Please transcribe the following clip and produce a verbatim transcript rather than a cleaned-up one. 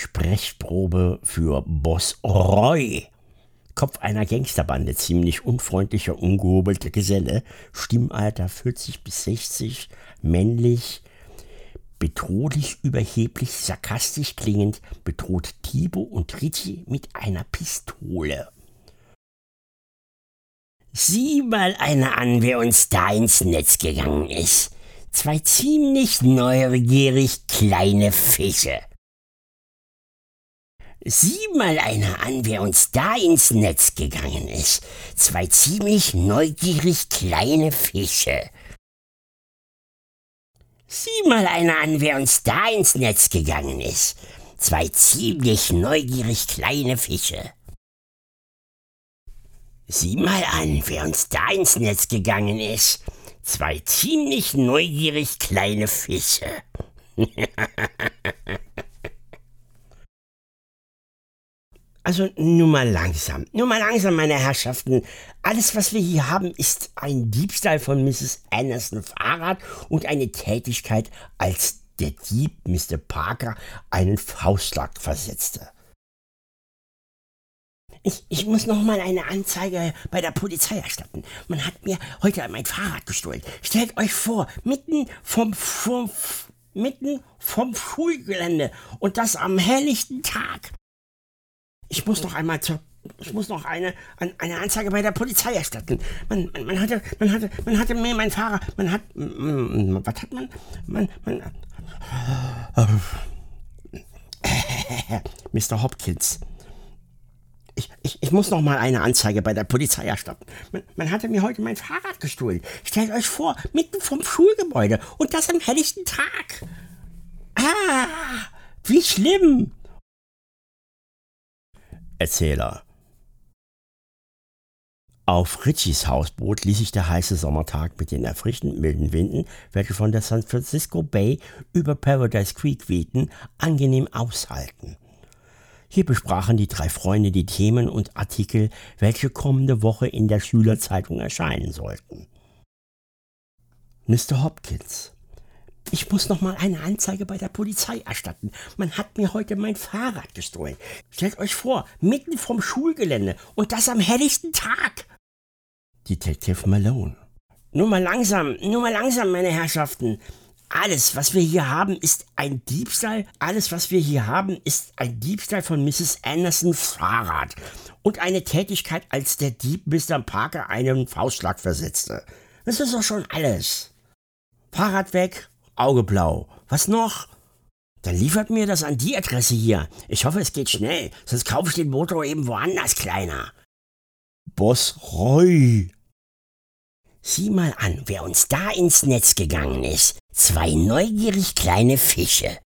Sprechprobe für Boss Roy. Kopf einer Gangsterbande, ziemlich unfreundlicher, ungehobelter Geselle, Stimmalter vierzig bis sechzig, männlich, bedrohlich, überheblich, sarkastisch klingend, bedroht Thibaut und Ritchie mit einer Pistole. Sieh mal einer an, wer uns da ins Netz gegangen ist. Zwei ziemlich neugierig kleine Fische. Sieh mal einer an, wer uns da ins Netz gegangen ist. Zwei ziemlich neugierig kleine Fische. Sieh mal einer an, wer uns da ins Netz gegangen ist. Zwei ziemlich neugierig kleine Fische. Sieh mal an, wer uns da ins Netz gegangen ist. Zwei ziemlich neugierig kleine Fische. Also nur mal langsam, nur mal langsam, meine Herrschaften. Alles, was wir hier haben, ist ein Diebstahl von Misses Anderson Fahrrad und eine Tätigkeit, als der Dieb Mister Parker einen Faustschlag versetzte. Ich, ich muss noch mal eine Anzeige bei der Polizei erstatten. Man hat mir heute mein Fahrrad gestohlen. Stellt euch vor, mitten vom, vom, mitten vom Schulgelände und das am helllichten Tag. Ich muss noch einmal zur, ich muss noch eine, eine Anzeige bei der Polizei erstatten. Man, man, man hatte, man hatte, man hatte mir mein Fahrrad, man hat, was hat man, man, man, Mister Hopkins. Ich, ich, ich muss noch mal eine Anzeige bei der Polizei erstatten. Man, man hatte mir heute mein Fahrrad gestohlen. Stellt euch vor, mitten vom Schulgebäude und das am helllichten Tag. Ah, wie schlimm. Erzähler. Auf Ritchies Hausboot ließ sich der heiße Sommertag mit den erfrischend milden Winden, welche von der San Francisco Bay über Paradise Creek wehten, angenehm aushalten. Hier besprachen die drei Freunde die Themen und Artikel, welche kommende Woche in der Schülerzeitung erscheinen sollten. Mister Hopkins. Ich muss noch mal eine Anzeige bei der Polizei erstatten. Man hat mir heute mein Fahrrad gestohlen. Stellt euch vor, mitten vom Schulgelände und das am helllichten Tag. Detective Malone. Nur mal langsam, nur mal langsam, meine Herrschaften. Alles, was wir hier haben, ist ein Diebstahl. Alles, was wir hier haben, ist ein Diebstahl von Misses Andersons Fahrrad. Und eine Tätigkeit, als der Dieb Mister Parker einen Faustschlag versetzte. Das ist doch schon alles. Fahrrad weg. Auge blau. Was noch? Dann liefert mir das an die Adresse hier. Ich hoffe, es geht schnell, sonst kaufe ich den Motor eben woanders, Kleiner. Boss Roy. Sieh mal an, wer uns da ins Netz gegangen ist. Zwei neugierig kleine Fische.